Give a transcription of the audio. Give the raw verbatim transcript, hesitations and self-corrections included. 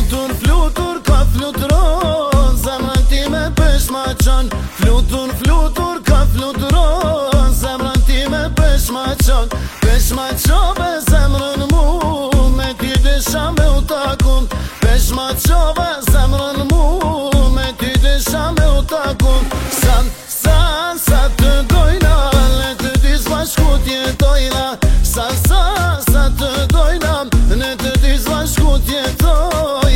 Flutur, flutur, ka fluturon zemrën time pesh ma qan. Flutur, flutur, ka fluturon zemrën time pesh ma qan. Pesh ma qove zemrën mu, me ty desha me u takun. Pesh ma qove zemrën mu, me ty desha me u takun. San, san, sa të dojna, le të dis bashku t'jetojna. San, san, sa të dojna, le të dis bashku t'jetojna.